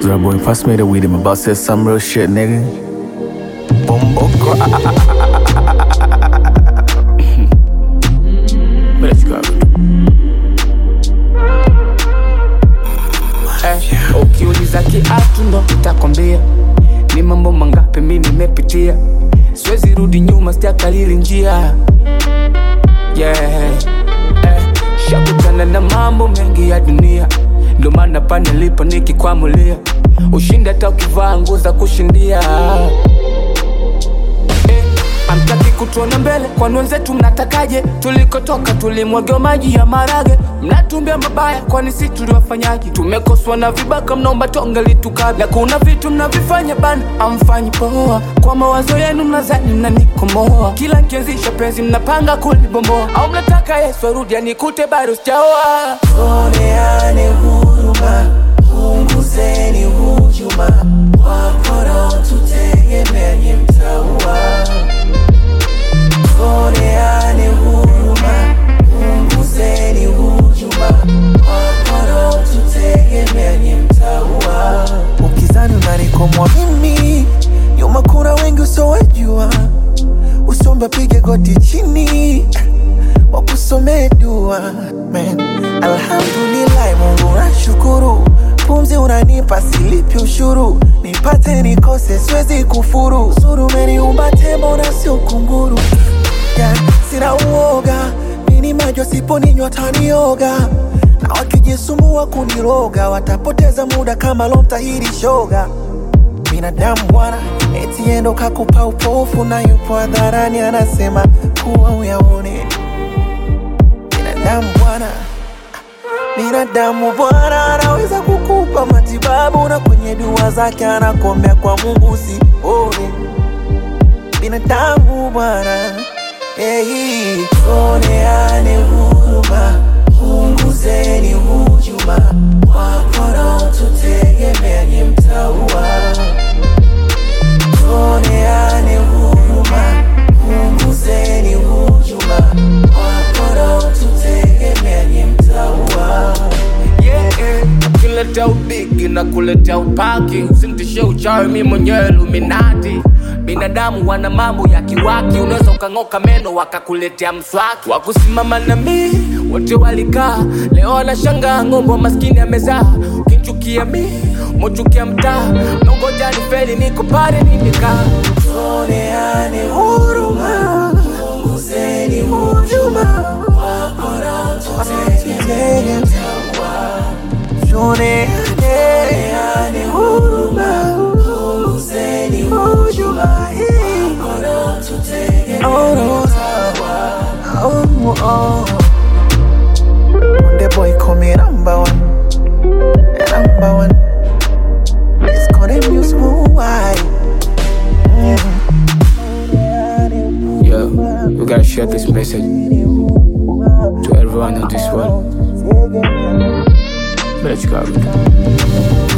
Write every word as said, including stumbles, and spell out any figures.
Zara boy, pass me the weed. I'm about to say some real shit, nigga. Bumbo Let's go. Eh, ukiuliza kiatu ndo nitakwambia ni mambo mangapi mimi nimepitia. Siwezi rudi nyuma, sijakalili njia. Yeah, eh, shakutana na mambo mengi ya dunia, ndo maana pa nilipo nikikwamulia. Ushindi hata ukivaa nguo za kushindia. Eh, amtaki kutuona mbele, kwani wenzetu mnatakaje? Tulikotoka tulimwagea maji ya marage. Mnatumbia mabaya, kwani si tuliwafanyaje? Tumekoswa na vibaka, mnaomba tonga litukabe. Na kuna vitu mnavifanya bana, amfanyi poa. Kwa mawazo yenu mnazani mnanikomoa. Kila nkianzisha penzi mnapanga kulibomboa. Au mnataka Yesu arudi anikute bado sijaoa. Oneane huruma, punguzeni hujuma. Waporo tutegemea nye mtaua. Oneane huruma, punguzeni hujuma. Waporo tutegemea nye mtaua. Ukizani unanikomwa mimi, nyuma kuna wengi usowejua. Usomba pige goti chini, wakusome dua. Man, alhamdulillah, Mungu nashukuru. Pumzi unanipa silipi ushuru. Nipate nikose siwezi kufuru. Suru umeniumba tembo na sio kunguru. Yeah, sina uoga, mini majo sipo ninywa tanioga. Na wakijisumbua kuniroga, watapoteza muda kama lomtahiri shoga. Binadamu bwana, eti endo kakupa upofu na yupo hadharani anasema kuwa uyaone. Binadamu bwana, binadamu bwana, anaweza kukupa matibabu na kwenye dua zake anakuombea kwa Mungu usione. Binadamu bwana, hey, oneane huruma, punguzeni hujuma. Waporo tutegemea nye mtaua. Oneane huruma, punguzeni hujuma. Waporo tutegemea nye mtaua. Yeah, yeah. Kuleta ubigi na kuleta upaki. Usintishe uchawi mimi mwenyewe Illuminati. Binadamu wana mambo ya kiwaki. Unaweza ukangoka meno wakakuletea mswaki. Wakusimama na mi, wote walikaa. Leo wanashangaa ngombo maskini amezaa. Ukichukia mi, mochukia mtaa. Nongoja nifeli niko pale nimekaa. Oneane huruma, punguzeni hujuma. Waporo tutegemea mtaua. Oneane huruma, punguzeni hujuma. Waporo tutegemea mtaua. Oh, oh. The boy call me number one, number one. It's called a muse why. Yo, we gotta share this message to everyone in this world. Let's go.